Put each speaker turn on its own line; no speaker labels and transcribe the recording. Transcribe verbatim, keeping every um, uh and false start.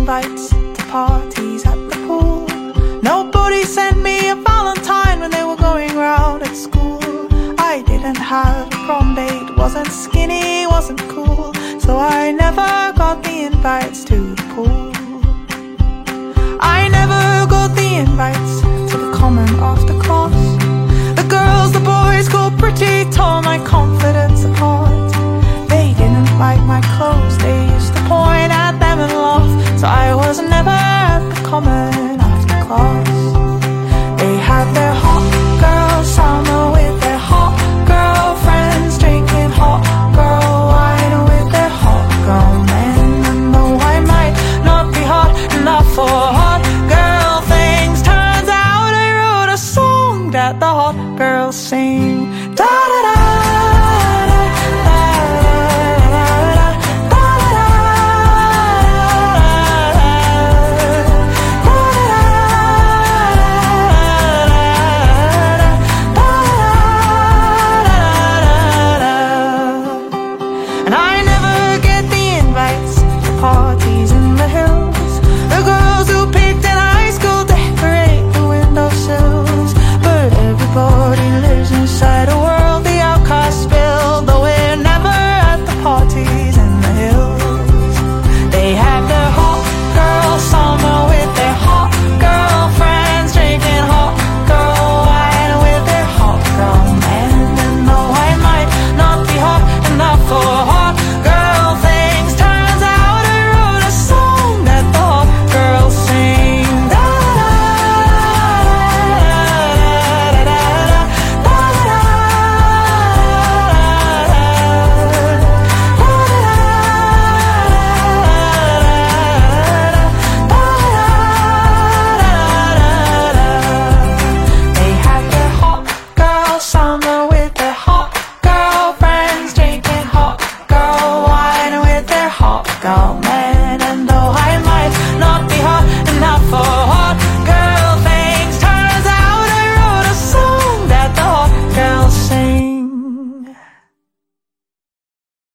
invites to parties at the pool. Nobody sent me a valentine when they were going round at school. I didn't have a prom date, wasn't skinny, wasn't cool, so I never got the invites to the pool. I never got the invites to the common after class. The girls the boys call pretty tore my confidence apart.